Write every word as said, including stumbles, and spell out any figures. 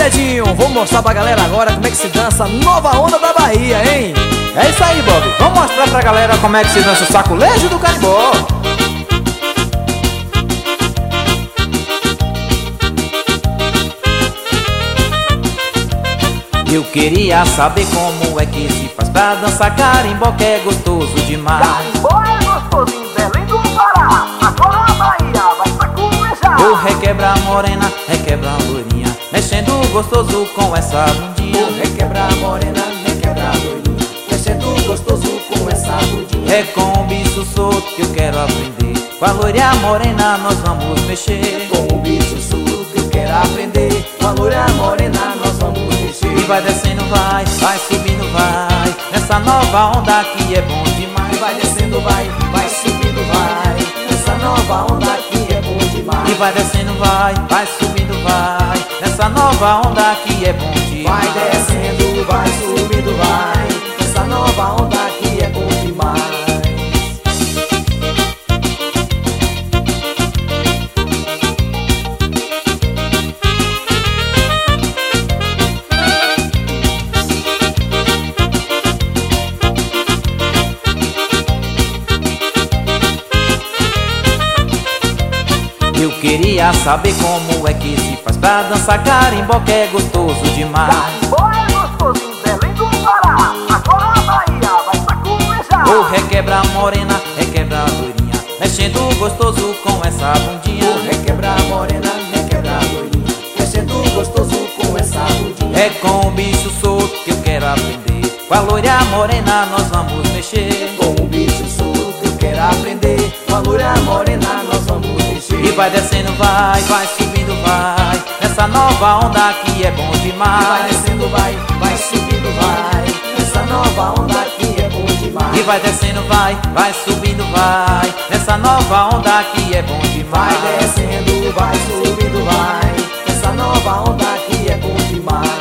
Nedinho, vou mostrar pra galera agora como é que se dança a nova onda da Bahia, hein? É isso aí, Bob. Vamos mostrar pra galera como é que se dança o saculejo do carimbó. Eu queria saber como é que se faz pra dançar carimbó, que é gostoso demais. Carimbó é gostoso em Belém do Pará, agora a Bahia vai saculejar. O requebra morena, requebra loirinha, mexendo gostoso com essa bundinha. O requebra morena, requebra loirinha, mexendo gostoso com essa bundinha. É com o bicho solto que eu quero aprender, com a loira morena nós vamos mexer. Com o bicho solto que eu quero aprender, com a loira morena nós vamos mexer. E vai descendo, vai, vai subindo, vai, nessa nova onda que é bom demais. E vai descendo, vai, vai subindo, vai, nessa nova onda que é bom demais. E vai descendo, vai, vai subindo, vai, nessa nova onda que é bom demais. Vai descendo, vai subindo, vai, nessa nova onda que é bom demais. Eu queria saber como é que se faz pra dançar carimbó, que é gostoso demais. Carimbó é gostoso em Belém do Pará, agora a Bahia vai saculejar. O requebra morena, requebra loirinha, mexendo gostoso com essa bundinha. O requebra morena, requebra loirinha, mexendo gostoso com essa bundinha. É com o bicho solto que eu quero aprender, com a loira morena nós vamos mexer. Com o bicho solto que eu quero aprender, com a loira morena nós vamos mexer. E vai descendo, vai, vai subindo, vai, nessa nova onda que é bom E demais. vai descendo, vai, vai subindo, vai, nessa nova onda que é bom demais. E vai descendo, vai, vai subindo, vai, nessa nova onda que é bom demais. Vai descendo, vai subindo, vai, nessa nova onda que é bom demais.